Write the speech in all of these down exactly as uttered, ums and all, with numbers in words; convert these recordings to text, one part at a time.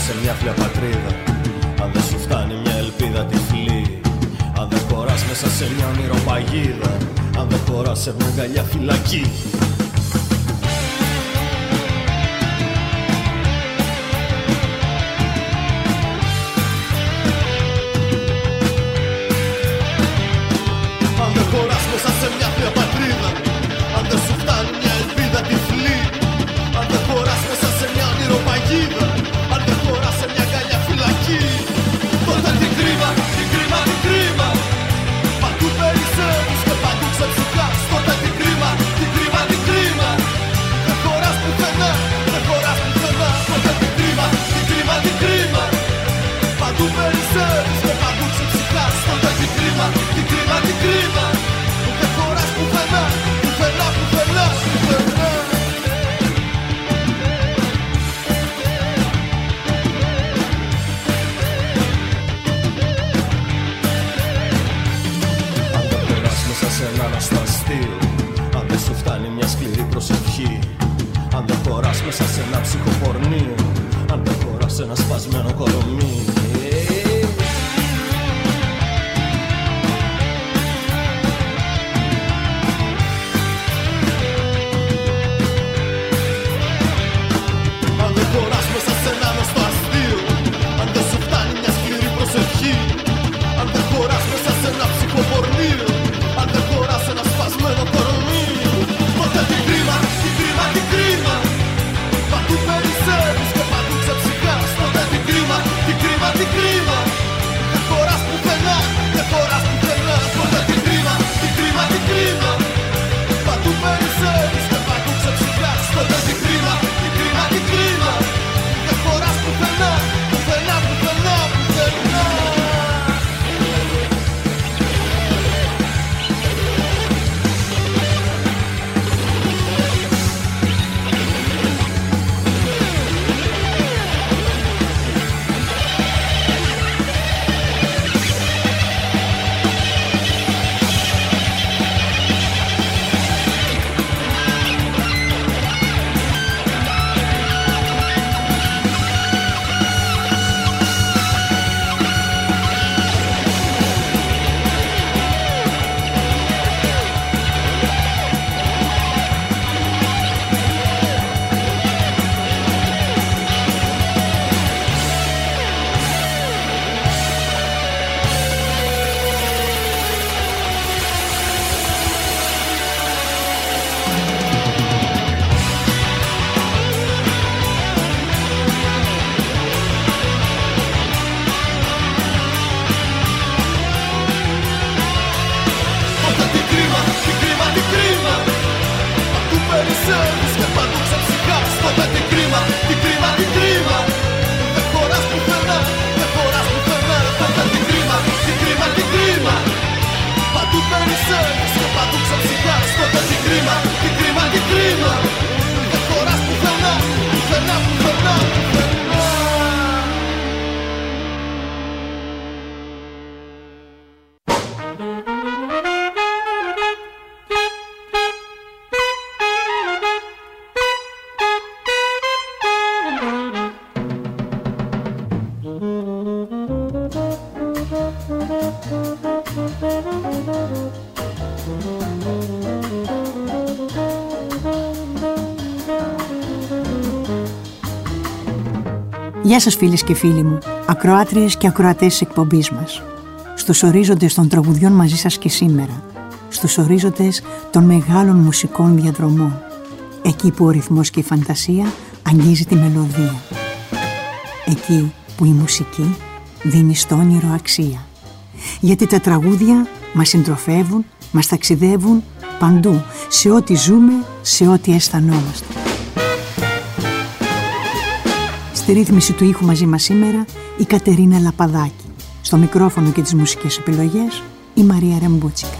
σε μια φλιά πατρίδα, αν δεν σου φτάνει μια ελπίδα τυφλή, αν δεν χωράς μέσα σε μια ονειροπαγίδα, αν δεν χωράς σε μια αγκαλιά φυλακή. Αν δεν χωράς μέσα σε μια φλιά πατρίδα, αν δεν σου φτάνει μια ελπίδα τυφλή, αν δεν χωράς μέσα σε μια ονειροπαγίδα, αν δεν χωράς σε μια αγκαλιά φυλακή, τότε τι κρίμα, τι κρίμα, τι κρίμα, παντού περισσεύεις και παντού ξεψυχάς. Τότε τι κρίμα, τι κρίμα, τι κρίμα, δεν χωράς πουθενά, δεν χωράς πουθενά. Τότε τι κρίμα, τι κρίμα, τι κρίμα, παντού περισσεύεις και παντού ξεψυχάς. Τότε τι κρίμα, τι κρίμα, τι κρίμα, δεν χωράς πουθενά, πουθενά, πουθενά, πουθενά. Σε έναν ασταστείο, αν δεν σου φτάνει μια σκληρή προσευχή, αν δεν χωράς μέσα σε ένα ψυχοπορνείο, αν δεν χωράς σε ένα σπασμένο κορομί. Αν δεν χωράς μέσα σε έναν ασταστείο, αν δεν σου φτάνει μια σκληρή προσευχή, αν δεν χωράς μέσα σε ένα ψυχοπορνείο, αν δεν χωράς ένα σπασμένο κορμί, τότε τι κρίμα, τι κρίμα, τι κρίμα, παντού περισσεύεις και παντού ξεψυχάς. Τότε τι κρίμα, τι κρίμα, τι κρίμα, δεν χωράς πουθενά, δεν χωράς πουθενά. Τότε τι κρίμα, τι κρίμα, τι κρίμα, παντού περισσεύεις και παντού ξεψυχάς. Τότε τι κρίμα, τι κρίμα, τι κρίμα, δεν χωράς πουθενά, πουθενά, πουθενά, πουθενά. Γεια σας φίλες και φίλοι μου, ακροάτριες και ακροατές της εκπομπής μας. Στους ορίζοντες των τραγουδιών μαζί σας και σήμερα. Στους ορίζοντες των μεγάλων μουσικών διαδρομών. Εκεί που ο ρυθμός και η φαντασία αγγίζει τη μελωδία. Εκεί που η μουσική δίνει στο όνειρο αξία. Γιατί τα τραγούδια μας συντροφεύουν, μας ταξιδεύουν παντού, σε ό,τι ζούμε, σε ό,τι αισθανόμαστε. Στη ρύθμιση του ήχου μαζί μας σήμερα η Κατερίνα Λαπαδάκη. Στο μικρόφωνο και τις μουσικές επιλογές η Μαρία Ρεμπούτσικα.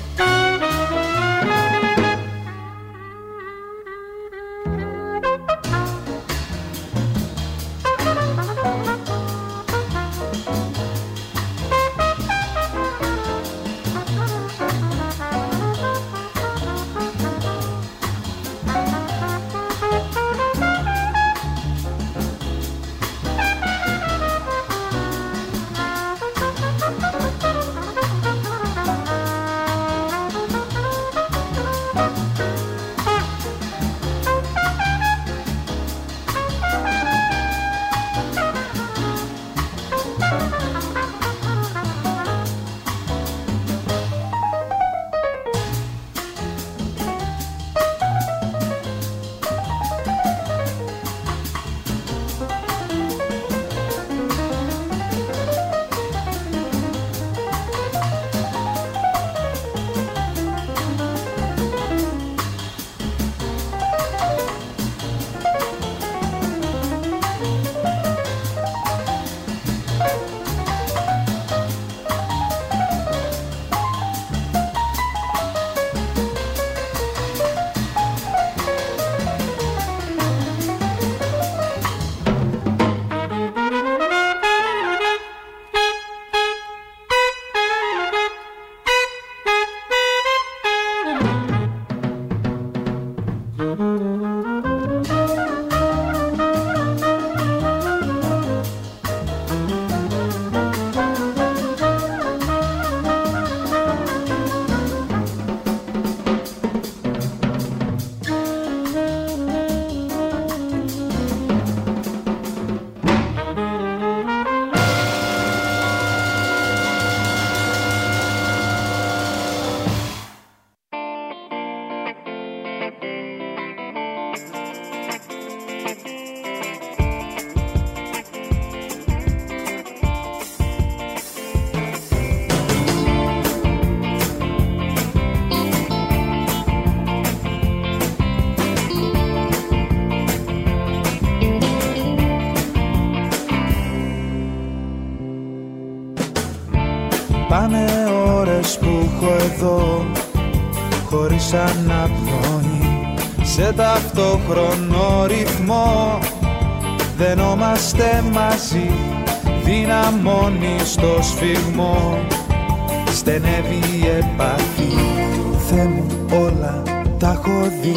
Πάνε ώρες που έχω εδώ χωρίς αναπνοή, σε ταυτόχρονο ρυθμό δενόμαστε μαζί, δυναμώνει στο σφιγμό, στενεύει η επαφή. Θεέ μου, όλα τα έχω δει.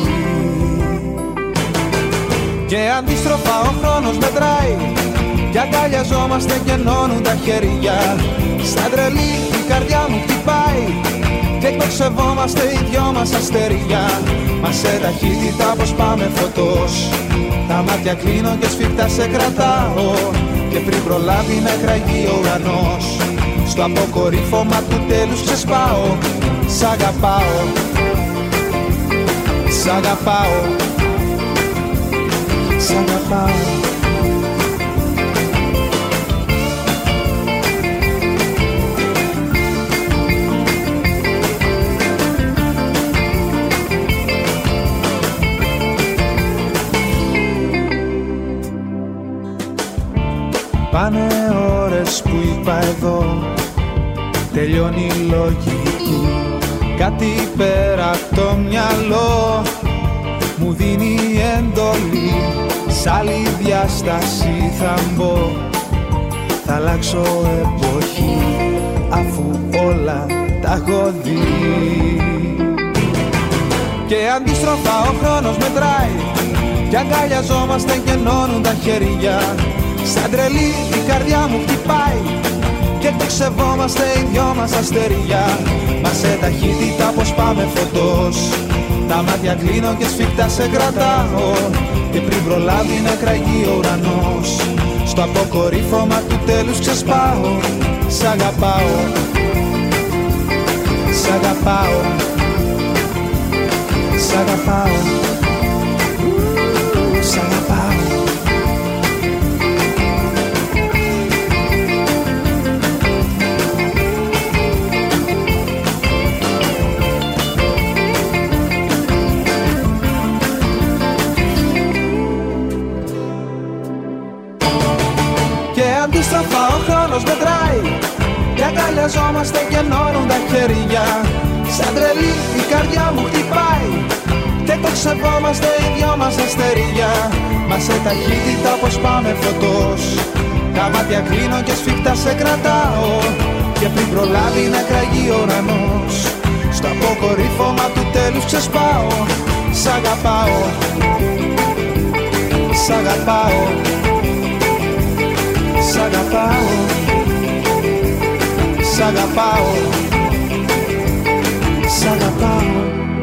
Και αντίστροφα ο χρόνος μετράει, κι αγκαλιαζόμαστε και ενώνουν τα χέρια. Σαν τρελή η καρδιά μου χτυπάει και εκτοξευόμαστε οι δυο μας αστέρια. Μα σε ταχύτητα πως πάμε φωτός, τα μάτια κλείνω και σφιχτά σε κρατάω, και πριν προλάβει να κραγεί ο ουρανός, στο αποκορύφωμα του τέλους ξεσπάω. Σ' αγαπάω, σ' αγαπάω, σ' αγαπάω. Πάνε ώρες που είπα εδώ τελειώνει η λογική, κάτι πέρα από το μυαλό μου δίνει εντολή. Σ' άλλη διάσταση θα μπω, θα αλλάξω εποχή, αφού όλα τα έχω δει. Και αντίστροφα ο χρόνος μετράει, κι αγκαλιαζόμαστε και ενώνουν τα χέρια. Σαν τρελή η καρδιά μου χτυπάει και εκτοξευόμαστε οι δυο μας αστέρια. Μα σε ταχύτητα πως πάμε φωτός, τα μάτια κλείνω και σφιχτά σε κρατάω, και πριν προλάβει να κραγεί ο ουρανός, στο αποκορύφωμα του τέλους ξεσπάω. Σ' αγαπάω, σ' αγαπάω, σ' αγαπάω, σ' αγαπάω. Αντίστροφα ο χρόνος μετράει, κι αγκαλιαζόμαστε και ενώνουν τα χέρια. Σαν τρελή η καρδιά μου χτυπάει και εκτοξευόμαστε οι δυο μας αστέρια. Μα σε ταχύτητα πως πάμε φωτός, τα μάτια κλείνω και σφιχτά σε κρατάω, και πριν προλάβει να κραγεί ο ουρανός, στο αποκορύφωμα του τέλους ξεσπάω. Σ' αγαπάω, σ' αγαπάω, σ' αγαπάω, σ' αγαπάω, σ' αγαπάω.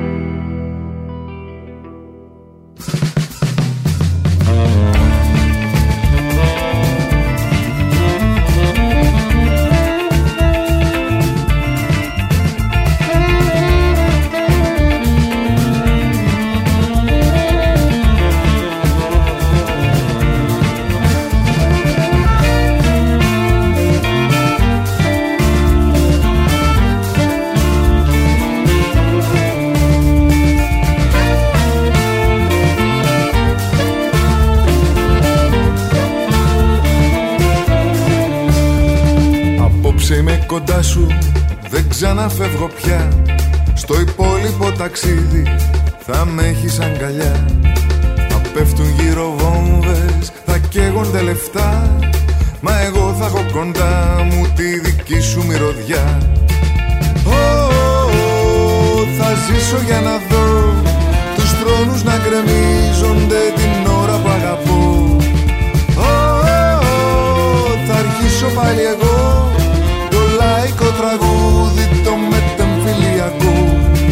Είμαι κοντά σου, δεν ξαναφεύγω πια. Στο υπόλοιπο ταξίδι θα με έχεις αγκαλιά. Θα πέφτουν γύρω βόμβες, θα καίγονται λεφτά, μα εγώ θα έχω κοντά μου τη δική σου μυρωδιά. Oh, oh, oh, θα ζήσω για να δω τους θρόνους να γκρεμίζονται την ώρα που αγαπώ. Oh, oh, oh, θα αρχίσω πάλι εγώ λαϊκό τραγούδι, το μετεμφυλιακό.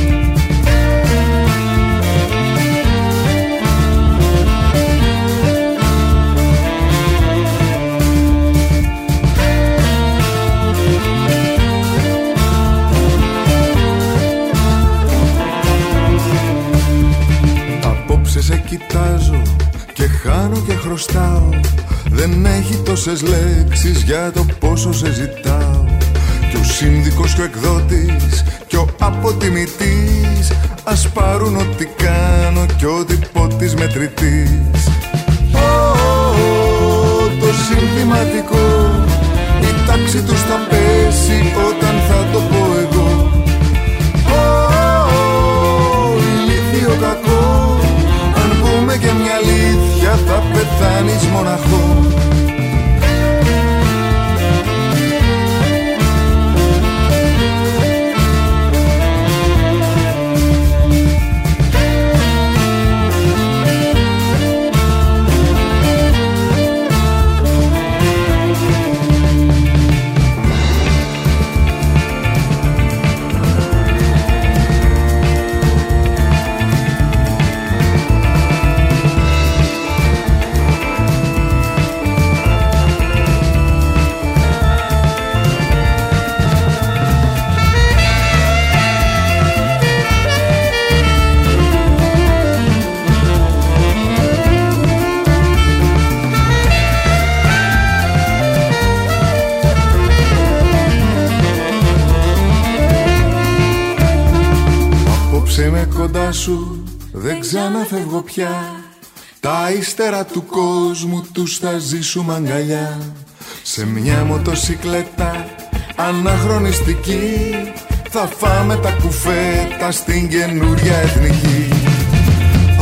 Απόψε σε κοιτάζω και χάνω και χρωστάω, δεν έχει τόσες λέξεις για το πόσο σε ζητάω. Κι ο σύνδικος και ο εκδότης και ο αποτιμητής, ας πάρουν ό,τι κάνω κι ό,τι πω της μετρητής. Oh, oh, oh, το συνθηματικό, η τάξη τους θα παίρνει εσύ όταν θα το πω εγώ. Ω, ηλίθιο κακό, αν πούμε και μια αλήθεια θα πεθάνεις μοναχό. Σου δεν ξαναφεύγω πια. Τα ύστερα του κόσμου τους θα ζήσουμε αγκαλιά. Σε μια μοτοσικλέτα αναχρονιστική θα φάμε τα κουφέτα στην καινούρια εθνική. Ω,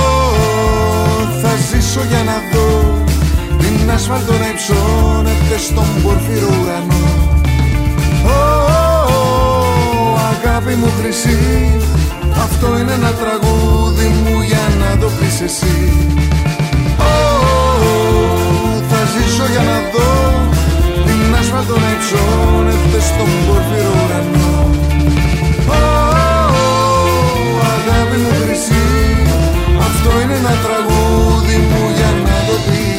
θα ζήσω για να δω την άσφαλτο να υψώνεται στον πορφύρο ουρανό. Ω, αγάπη μου χρυσή, αυτό είναι ένα τραγούδι μου για να το πεις εσύ. Oh, θα ζήσω για να δω την άσφαλτο να υψώνεται στον πορφύρο ουρανό. Oh, αγάπη μου χρυσή, αυτό είναι ένα τραγούδι μου για να το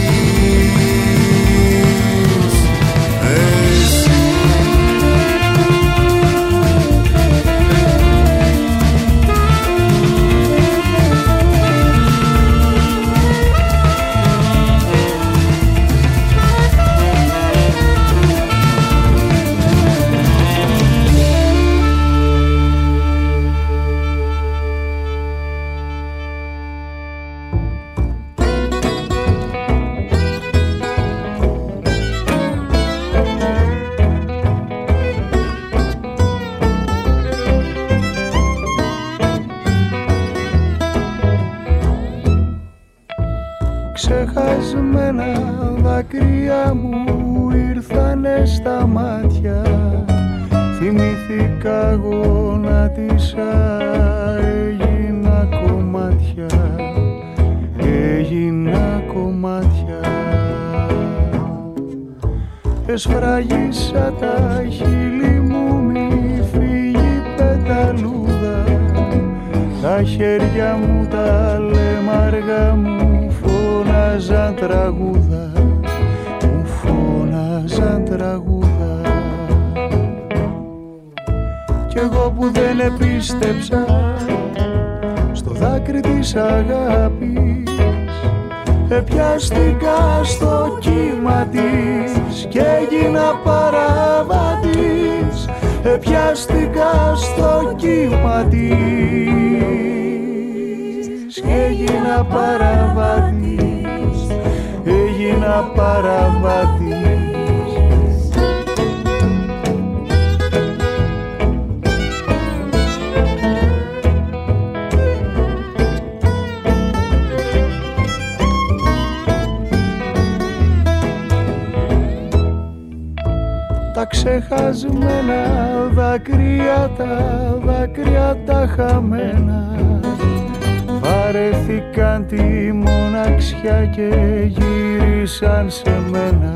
πεις εσύ. Ξεχασμένα δάκρυα μου ήρθανε στα μάτια. Θυμήθηκα γονάτισα, έγινα κομμάτια, έγινα κομμάτια. Εσφράγισα τα χείλη μου, μη φύγει πεταλούδα. Τα χέρια μου, τα λέμαργα μου φώναζαν τραγούδα, μου φώναζαν τραγούδα. Κι εγώ που δεν επίστεψα στο δάκρυ της αγάπης, επιάστηκα στο κύμα της κι έγινα παραβατής. Επιάστηκα στο κύμα της κι έγινα παραβατής, έγινα παραβατής. Τα ξεχασμένα δάκρυα, τα δάκρυα τα χαμένα, βαρέθηκαν τη μοναξιά και γύρισαν σε μένα,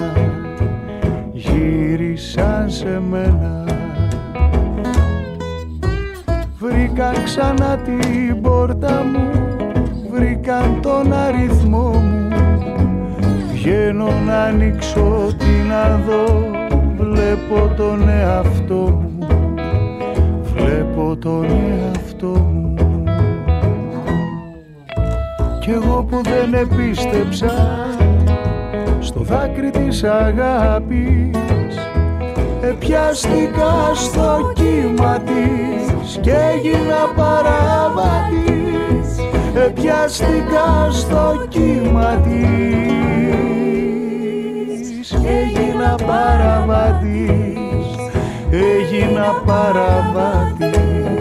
γύρισαν σε μένα. Βρήκαν ξανά την πόρτα μου, βρήκαν τον αριθμό μου. Βγαίνω να ανοίξω, τι να δω, βλέπω τον εαυτό μου, βλέπω τον εαυτό μου. Κι εγώ που δεν επίστεψα στο δάκρυ της αγάπης, επιάστηκα στο κύμα της κι έγινα παραβατής. Επιάστηκα στο κύμα της κι έγινα παραβατής, έγινα παραβάτης.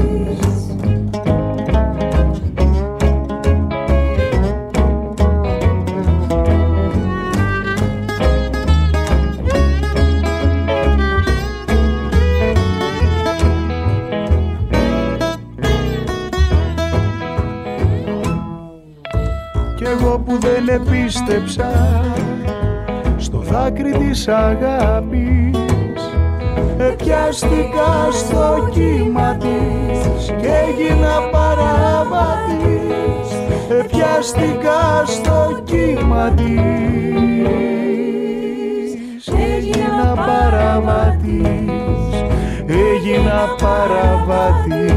Κι εγώ που δεν επίστεψα στο δάκρυ της αγάπης, επιάστηκα στο κύμα της και έγινα παραβάτης. Επιάστηκα στο κύμα της, έγινα παραβάτης, έγινα παραβάτης.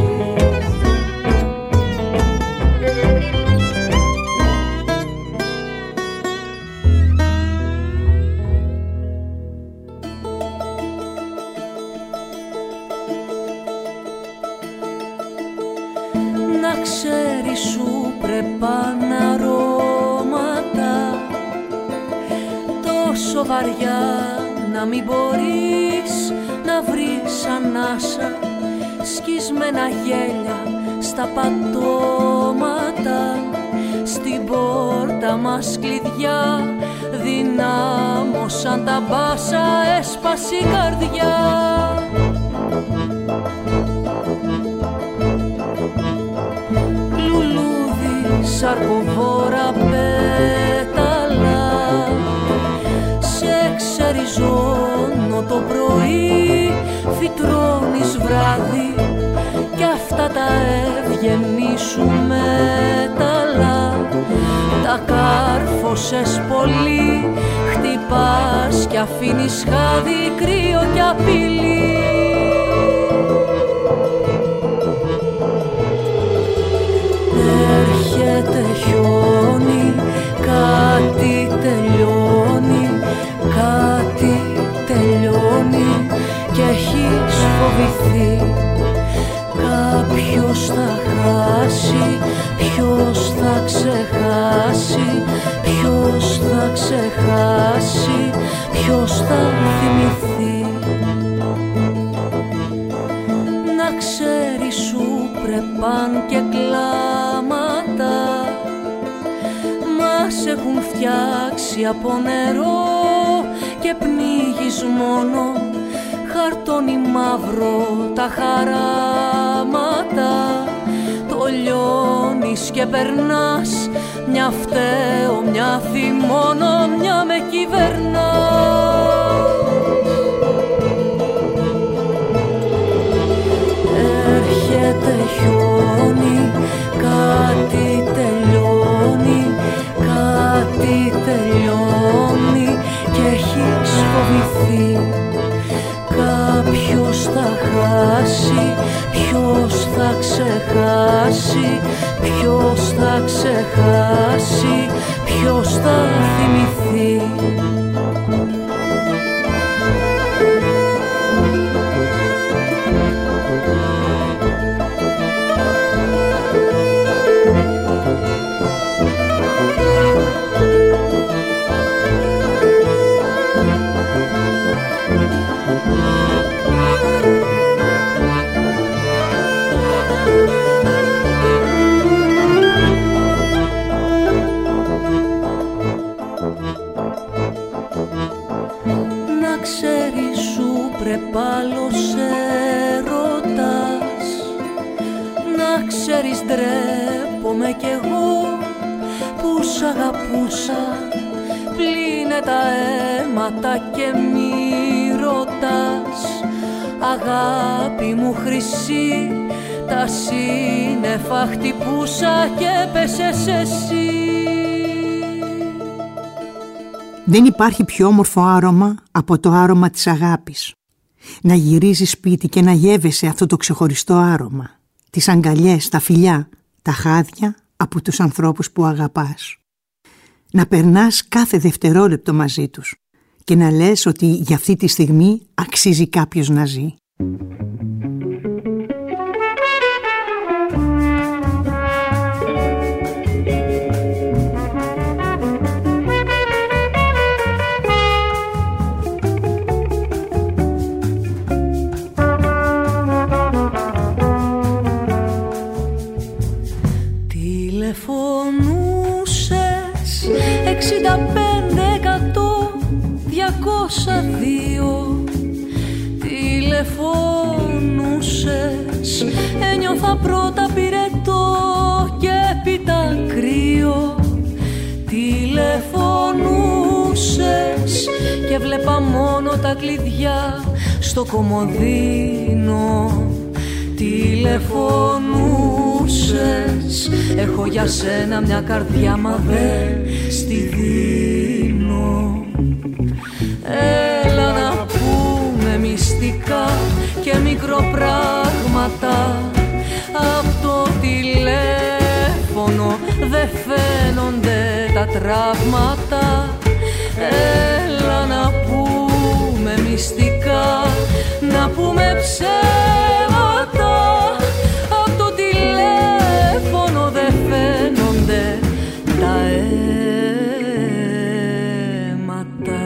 Να ξέρεις σου πρεπάν αρώματα τόσο βαριά να μην μπορείς να βρεις ανάσα, σκισμένα γέλια στα πατώματα, στην πόρτα μας κλειδιά δυνάμωσαν τα μπάσα, έσπασε η καρδιά. Σαρκοβόρα πέταλα, σε ξεριζώνω το πρωί, φυτρώνεις βράδυ κι αυτά τα ευγενή σου μέταλλα. Τα κάρφωσες πολύ, χτυπάς κι αφήνεις χάδι, κρύο κι απειλή. Έρχεται χιόνι, κάτι τελειώνει, κάτι τελειώνει κι έχεις φοβηθεί. Κάποιος θα χάσει, ποιος θα ξεχάσει, ποιος θα ξεχάσει, ποιος θα θυμηθεί. Να ξέρεις σου πρεπάν και κλάματα μας έχουν φτιάξει από νερό και πνίγεις μόνο χαρτόνι μαύρο τα χαράματα. Το λιώνεις και περνάς, μια φταίω, μια θυμώνω, μια με κυβερνά. Έρχεται χιόνι, κάτι τελειώνει, κάτι τελειώνει και έχεις φοβηθεί. Κάποιος θα χάσει, ποιος θα ξεχάσει, ποιος θα ξεχάσει, ποιος θα θυμηθεί. Να ξέρεις σου πρεπάλλος έρωτας, να ξέρεις ντρέπομαι κι εγώ που σ' αγαπούσα. Πλύνε τα αίματα και μη ρωτάς, αγάπη μου χρυσή, τα σύννεφα χτυπούσα και πέσες εσύ. Δεν υπάρχει πιο όμορφο άρωμα από το άρωμα της αγάπης. Να γυρίζεις σπίτι και να γεύεσαι αυτό το ξεχωριστό άρωμα. Τις αγκαλιές, τα φιλιά, τα χάδια από τους ανθρώπους που αγαπάς. Να περνάς κάθε δευτερόλεπτο μαζί τους και να λες ότι για αυτή τη στιγμή αξίζει κάποιος να ζει. εννιακόσια δύο τηλεφωνούσες. Ένιωθα πρώτα πυρετό και έπειτα κρύο. Τηλεφωνούσες και βλέπα μόνο τα κλειδιά στο κομοδίνο. Τηλεφωνούσες. Έχω για σένα μια καρδιά μα δε στη δίνω. Έλα να πούμε μυστικά και μικροπράγματα. Απ' το τηλέφωνο δε φαίνονται τα τραύματα. Έλα να πούμε μυστικά, να πούμε ψέματα. Απ' το τηλέφωνο δε φαίνονται τα αίματα.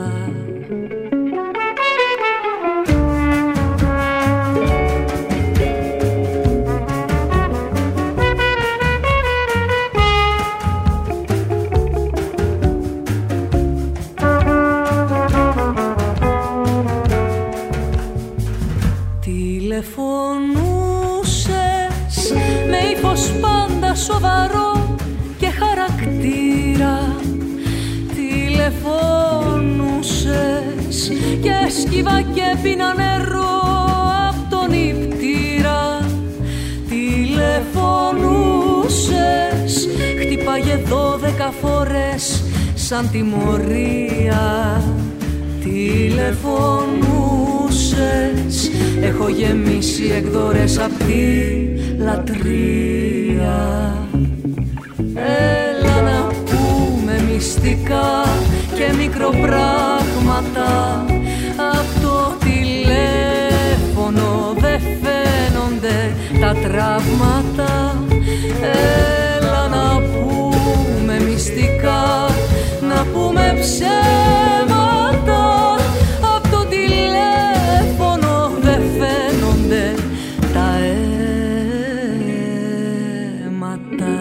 Τηλεφωνούσες με ύφος πάντα σοβαρό και χαρακτήρα. Τηλεφωνούσες και έσκυβα και πίνα νερό απ' τον νηπτήρα. Τηλεφωνούσες, χτυπάγε δώδεκα φορές σαν τιμωρία. Τηλεφωνούσες, έχω γεμίσει εκδορές απ' τη λατρεία. Έλα να πούμε μυστικά και μικροπράγματα. Απ' το τηλέφωνο δε φαίνονται τα τραύματα. Έλα να πούμε μυστικά, να πούμε ψέματα. Απ' το τηλέφωνο δε φαίνονται τα αίματα.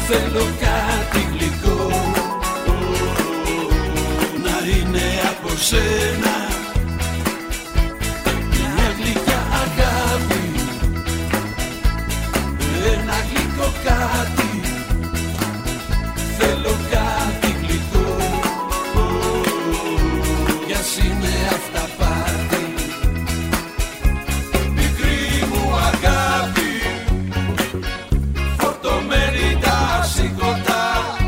θέλω κάτι γλυκό να είναι από σένα. Μια γλυκιά αγάπη, ένα γλυκό κάτι. Θέλω κάτι γλυκό κι ας είναι αυταπάτη. Μικρή μου αγάπη, φορτωμένη τα σηκωτά,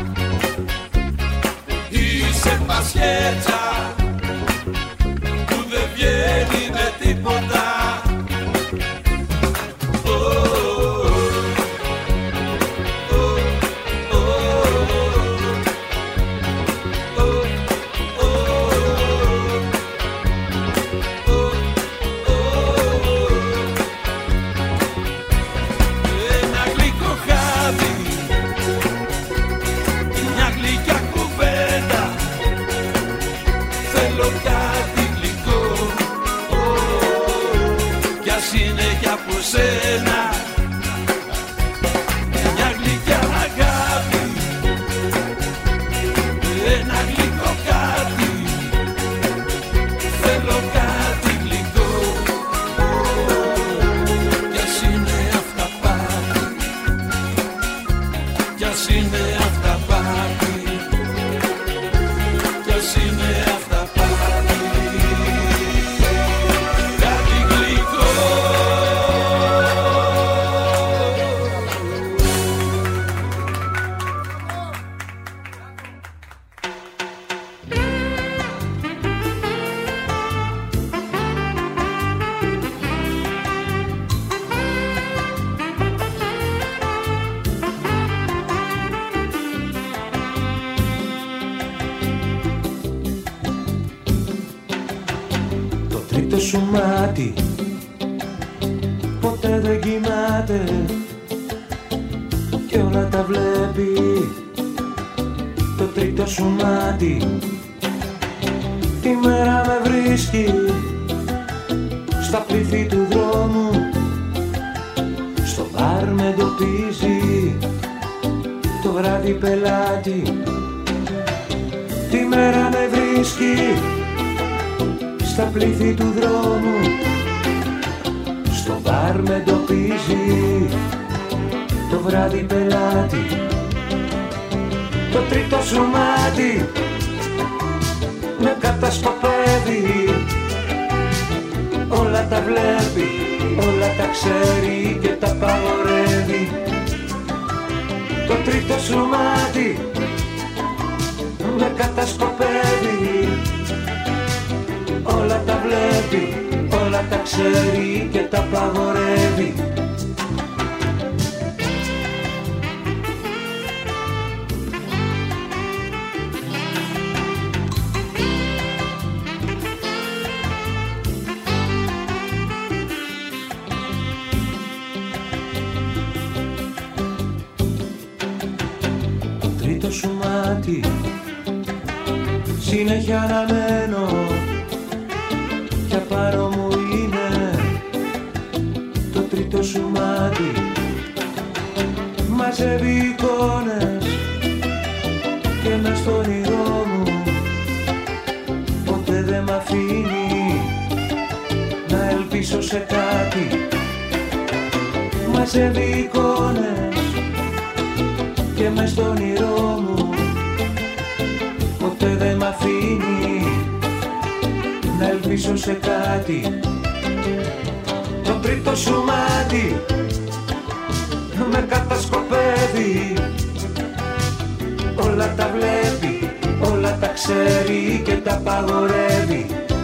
είσαι πασχέτσα που δεν βγαίνει με τίποτα. Σένα. Μια γλυκιά αγάπη, ένα γλυκό κάτι. Θέλω κάτι γλυκό κι ας είναι αυταπάτη, κι ας είναι αυταπάτη, κι ας είναι αυταπάτη. Κάτι γλυκό. Το σου μάτι ποτέ δεν κοιμάται και όλα τα βλέπει. Το τρίτο σου μάτι τη μέρα με βρίσκει στα πλήθη του δρόμου, στο μπαρ με εντοπίζει, το βράδυ πελάτη. Τη μέρα με βρίσκει στα πλήθη του δρόμου, στο μπαρ με εντοπίζει, το βράδυ πελάτη. Το τρίτο σου μάτι με κατασκοπεύει, όλα τα βλέπει, όλα τα ξέρει και τα παγορεύει. Το τρίτο σου μάτι με κατασκοπεύει, όλα τα βλέπει, όλα τα ξέρει και τα παγορεύει. Το τρίτο σου μάτι συνέχεια αναμένω, κι απάνω μου είναι το τρίτο σου μάτι. Μαζεύει εικόνες και μες στο όνειρό μου ποτέ δεν μ' αφήνει να ελπίσω σε κάτι. Μαζεύει εικόνες και μες στο όνειρό μου ποτέ δεν μ' αφήνει να ελπίσω σε κάτι. Το τρίτο σου μάτι με κατασκοπεύει, όλα τα βλέπει, όλα τα ξέρει και τα παγορεύει.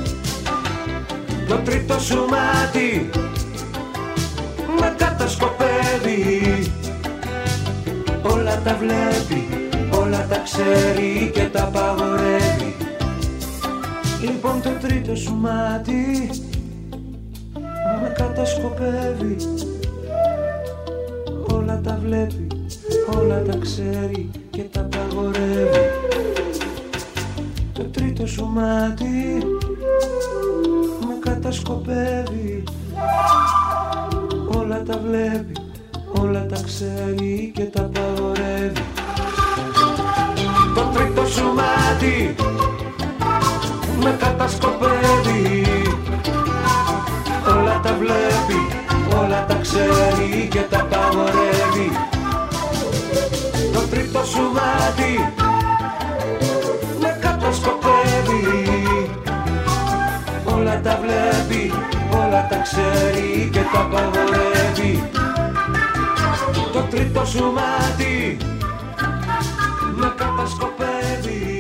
Το τρίτο σου μάτι με κατασκοπεύει, όλα τα βλέπει, όλα τα ξέρει και τα παγορεύει. Λοιπόν το τρίτο σου μάτι με κατασκοπεύει, όλα τα βλέπει, όλα τα ξέρει και τα παγορεύει. Το τρίτο σου μάτι με κατασκοπεύει, όλα τα βλέπει, όλα τα ξέρει και τα απαγορεύει. Το τρίτο σου μάτι με κατασκοπεύει. Όλα τα βλέπει, όλα τα ξέρει και τα απαγορεύει. Το τρίτο σου μάτι με κατασκοπεύει. Όλα τα βλέπει, όλα τα ξέρει και τα απαγορεύει. Το τρίτο σου μάτι με κατασκοπεύει.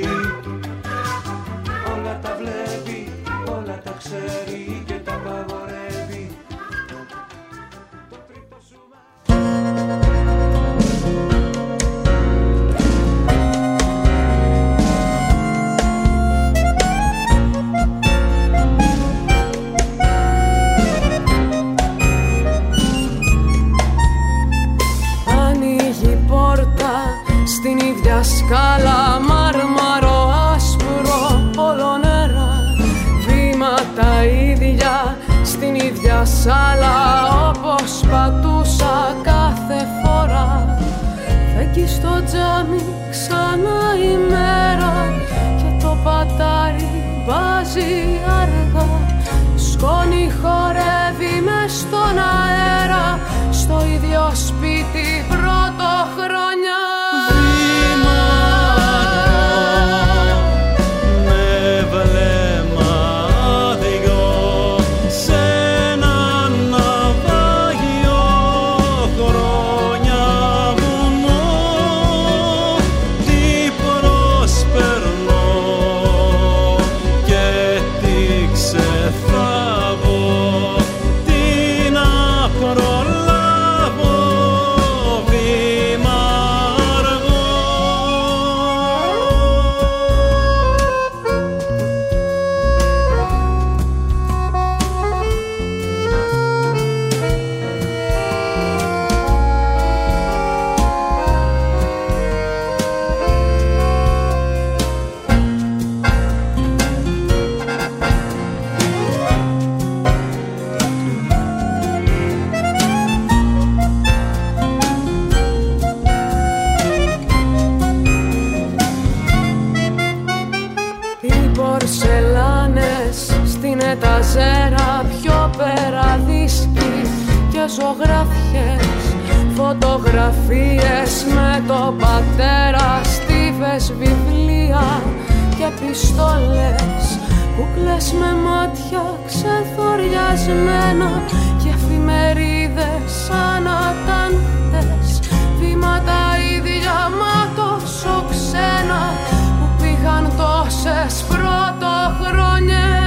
Όλα τα βλέπει, όλα τα ξέρει και τα απαγορεύει. Το τρίτο σου στην ίδια σκάλα, μάρμαρο άσπρο, όλο νερά. Βήματα ίδια, στην ίδια σάλα, όπως πατούσα κάθε φορά. Φέγγει στο τζάμι ξανά η μέρα και το πατάρι βάζει αργά. Σκόνη χορεύει μες στον αέρα, στο ίδιο σπίτι πρωτοχρονιά. Εταζέρα, πιο πέρα δίσκοι και ζωγραφιές, φωτογραφίες με το πατέρα, στίβες βιβλία και πιστόλες, κούκλες με μάτια ξεθοριασμένα και εφημερίδες σαν να ήταν χτες. Βήματα ίδια μα τόσο ξένα που πήγαν τόσες πρωτοχρονιές.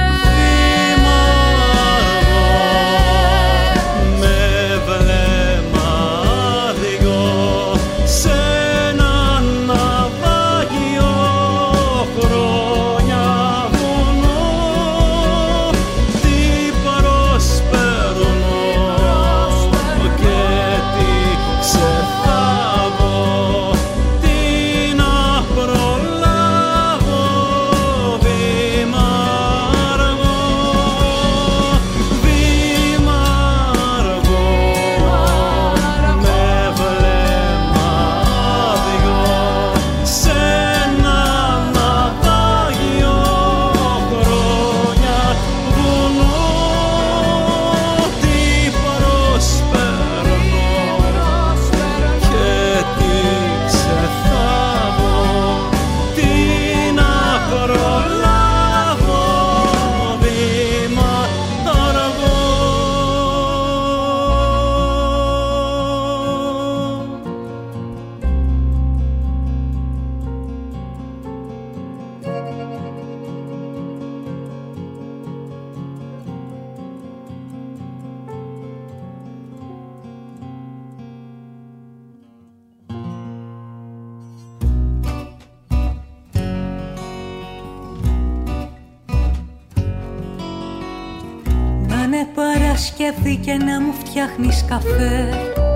Παρασκευή και να μου φτιάχνεις καφέ.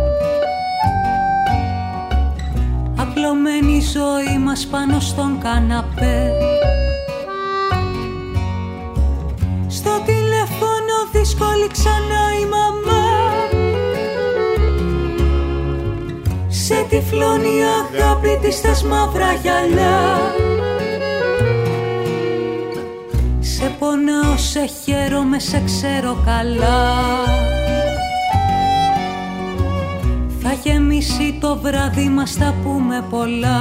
Απλωμένη ζωή μας πάνω στον καναπέ. Στο τηλέφωνο δύσκολη ξανά η μαμά. σε τυφλώνει η αγάπη της τας μαύρα γυαλιά. Σε πονάω, σε χαίρομαι, σε ξέρω καλά. Θα γεμίσει το βράδυ μας, θα πούμε πολλά.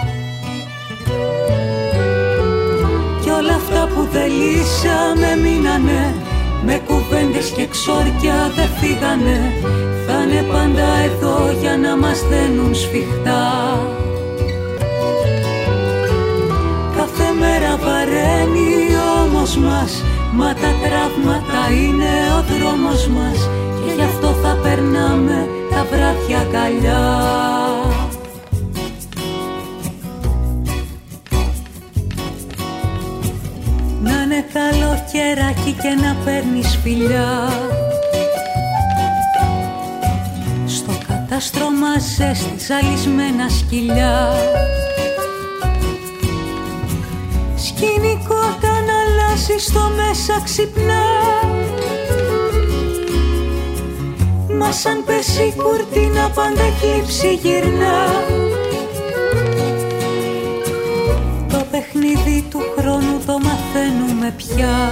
Κι όλα αυτά που δεν λύσαμε μείνανε, με κουβέντες και ξόρκια δεν φύγανε. Θα είναι πάντα εδώ για να μας δένουν σφιχτά. Κάθε μέρα βαραίνει όμως μας, μα τα τραύματα είναι ο δρόμος μας. Και γι' αυτό θα περνάμε τα βράδια αγκαλιά. Να είναι καλοκαιράκι και να παίρνεις φιλιά. Στο κατάστρωμα ζέστη, ζαλισμένα σκυλιά. Σκηνικό όταν αλλάζει, στο μέσα ξυπνά. Μα σαν πέσει η κουρτίνα, πάντα εκλείψη γυρνά. Το παιχνίδι του χρόνου το μαθαίνουμε πια.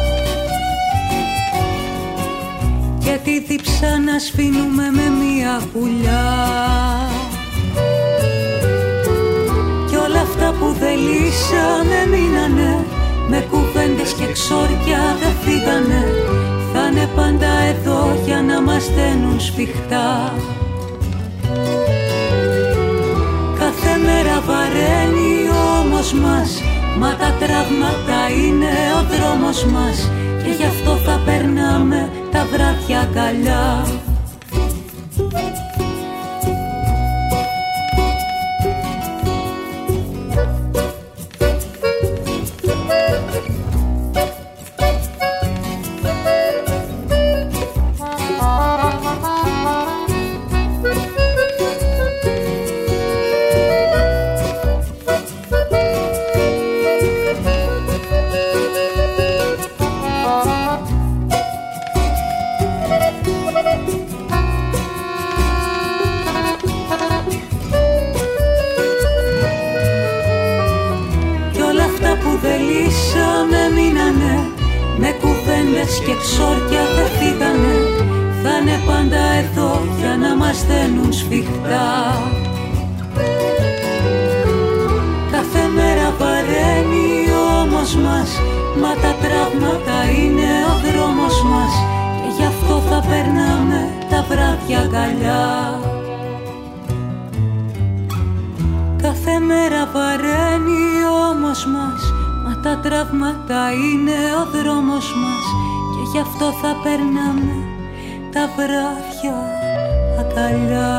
Και τη δίψα να σφύνουμε με μία πουλιά. Κι όλα αυτά που δεν λύσαμε μείνανε, με κουβέντες και ξόρκια δεν φύγανε. Θα είναι πάντα εδώ για να μας δένουν σφιχτά. Κάθε μέρα βαραίνει όμως μας, μα τα τραύματα είναι ο δρόμος μας. Και γι' αυτό θα περνάμε τα βράδια αγκαλιά. Και ξόρκια δεν φύγανε. Θα είναι πάντα εδώ για να μας δένουν σφιχτά. Κάθε μέρα βαραίνει όμως μας, μα τα τραύματα είναι ο δρόμος μας. Και γι' αυτό θα περνάμε τα βράδια αγκαλιά. Κάθε μέρα βαραίνει όμως μας, μα τα τραύματα είναι ο δρόμος μας. Γι' αυτό θα περνάμε τα βράδια αγκαλιά.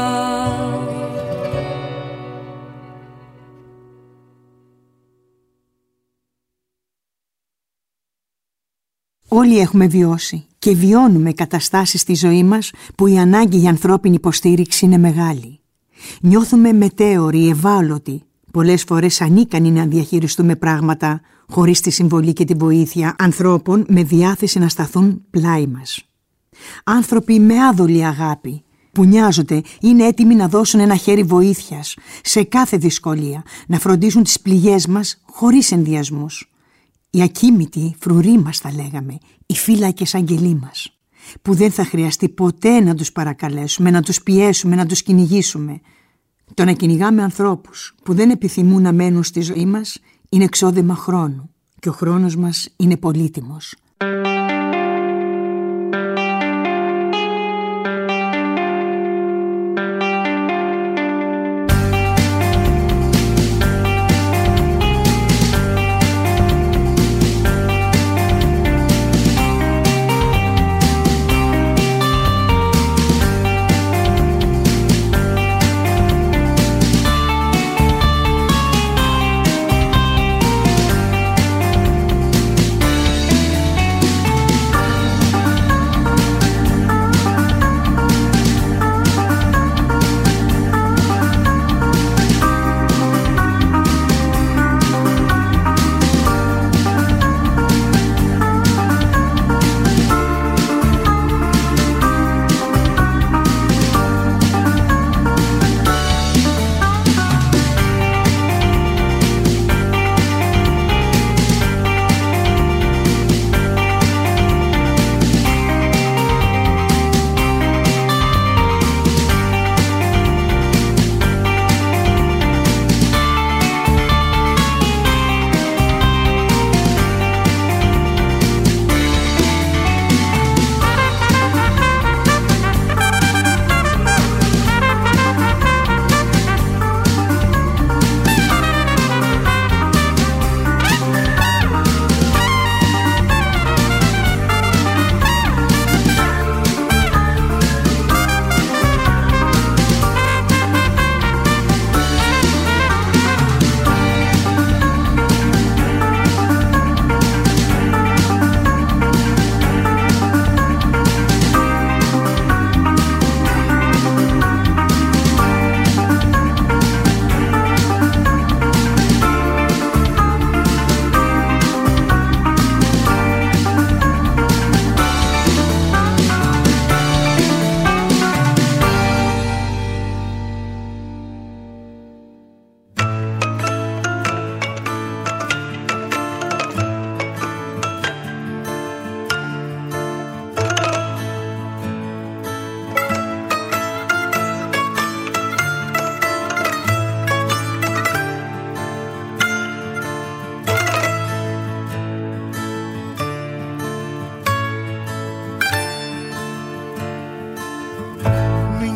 Όλοι έχουμε βιώσει και βιώνουμε καταστάσεις στη ζωή μας που η ανάγκη για ανθρώπινη υποστήριξη είναι μεγάλη. Νιώθουμε μετέωροι, ευάλωτοι, πολλές φορές ανίκανοι να διαχειριστούμε πράγματα χωρίς τη συμβολή και τη βοήθεια ανθρώπων με διάθεση να σταθούν πλάι μας. Άνθρωποι με άδολη αγάπη, που νοιάζονται, είναι έτοιμοι να δώσουν ένα χέρι βοήθειας σε κάθε δυσκολία, να φροντίσουν τις πληγές μας χωρίς ενδιασμούς. Οι ακίμητοι φρουροί μας θα λέγαμε, οι φύλακες αγγελοί μας, που δεν θα χρειαστεί ποτέ να τους παρακαλέσουμε, να τους πιέσουμε, να τους κυνηγήσουμε. Το να κυνηγάμε ανθρώπους που δεν επιθυμούν να μένουν στη ζωή μας είναι εξόδεμα χρόνου και ο χρόνος μας είναι πολύτιμος.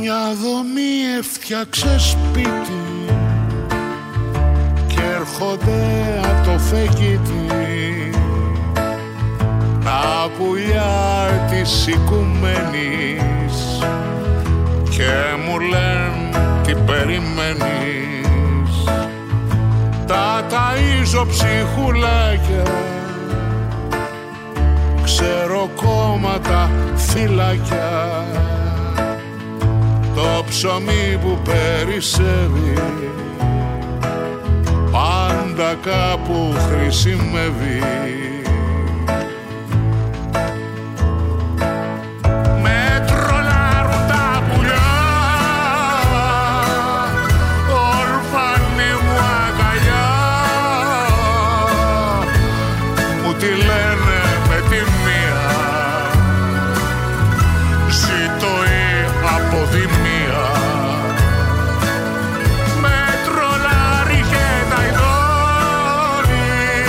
Μια δομή έφτιαξε σπίτι και έρχονται απ' το φεγγίτι τα πουλιά της οικουμένης και μου λένε τι περιμένεις. Τα ταΐζω ψυχουλάκια, ξέρω κόμματα φυλάκια, το ψωμί που περισσεύει πάντα κάπου χρησιμεύει. Με τρολάρουν τα πουλιά, ορφανή μου αγκαλιά, μου τη λένε με τη μία, ζήτω η αποδημία. Με τρολάρει και τα ειδώνει,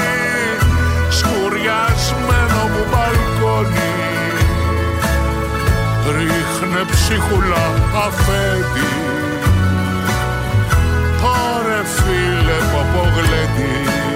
σκουριασμένο μου μπαλκόνι, ρίχνε ψίχουλα αφέντη, ωρε φίλε ποπογλέντη.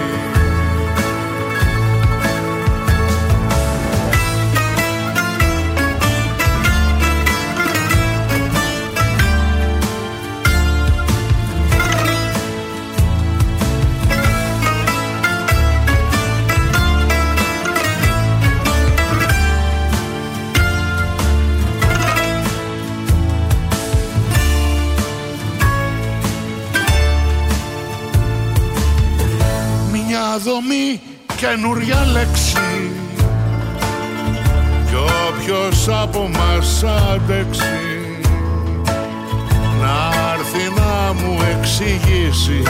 Δομή καινούρια λέξη κι όποιος από μας αντέξει να έρθει να μου εξηγήσει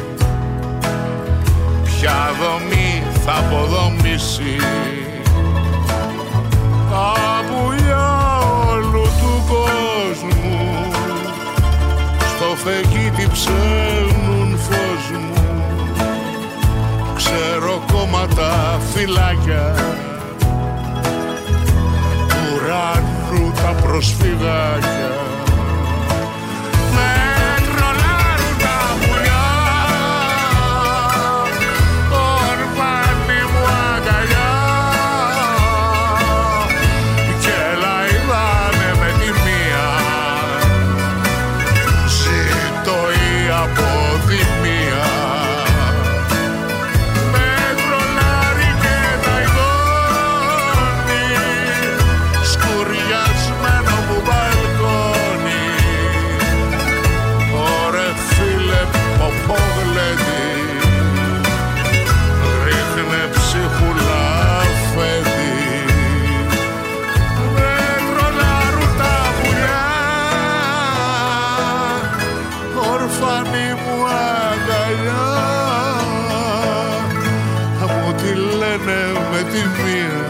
ποια δομή θα αποδομήσει. Τα πουλιά όλου του κόσμου στο φεγγίτι ψέλνουν φως μου, ξέρω κόμματα φυλάκια, ουρανού τα προσφυγάκια. Με τρολάρουν τα πουλιά, ορφανή μου αγκαλιά, και λαϊδάνε με τη μία, ζήτω η αποδημία. Ρίχνε ψίχουλα αφέντη, με τρολάρουν τα πουλιά, ορφανή μου αγκαλιά, μου τη λένε με τη μία,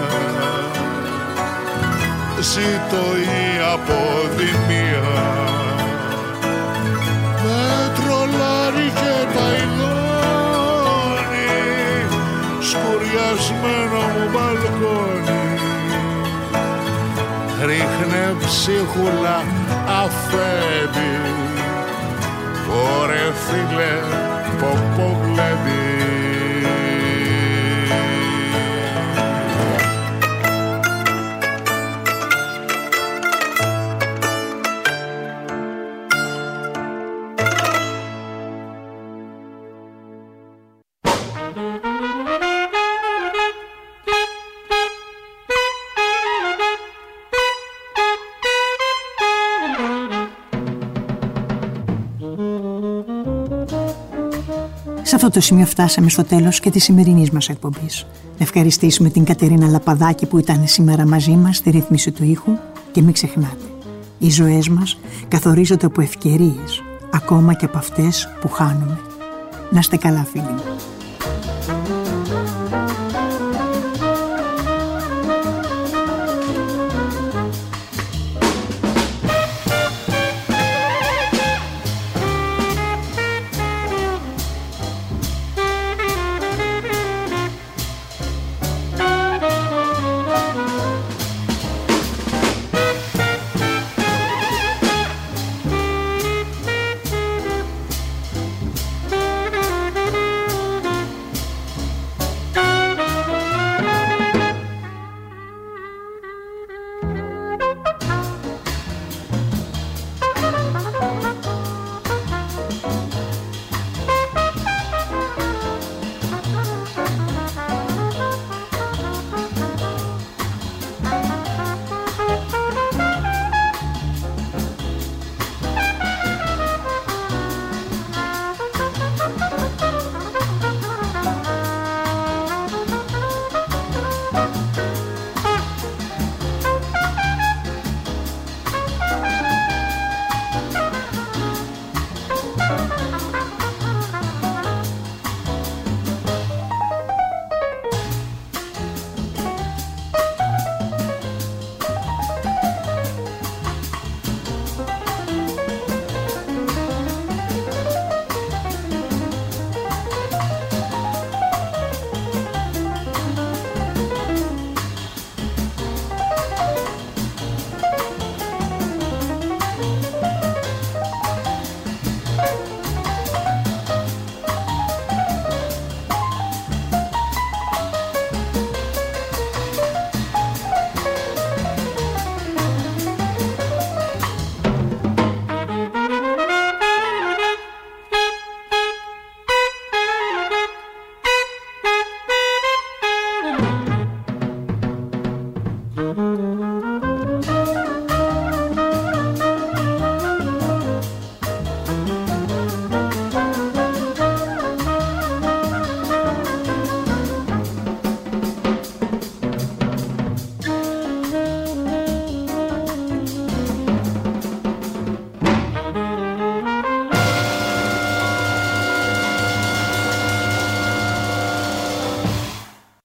ζήτω η αποδημία. Με τρολάρει και τα ειδώνει, σκουριασμένο μου μπαλκόνι, ρίχνε ψίχουλα αφέντη, ωρε φίλε ποπογλέντη. Σε αυτό το σημείο φτάσαμε στο τέλος και της σημερινής μας εκπομπής. Ευχαριστήσουμε την Κατερίνα Λαπαδάκη που ήταν σήμερα μαζί μας στη ρύθμιση του ήχου και μην ξεχνάτε, οι ζωές μας καθορίζονται από ευκαιρίες, ακόμα και από αυτές που χάνουμε. Να είστε καλά φίλοι μου.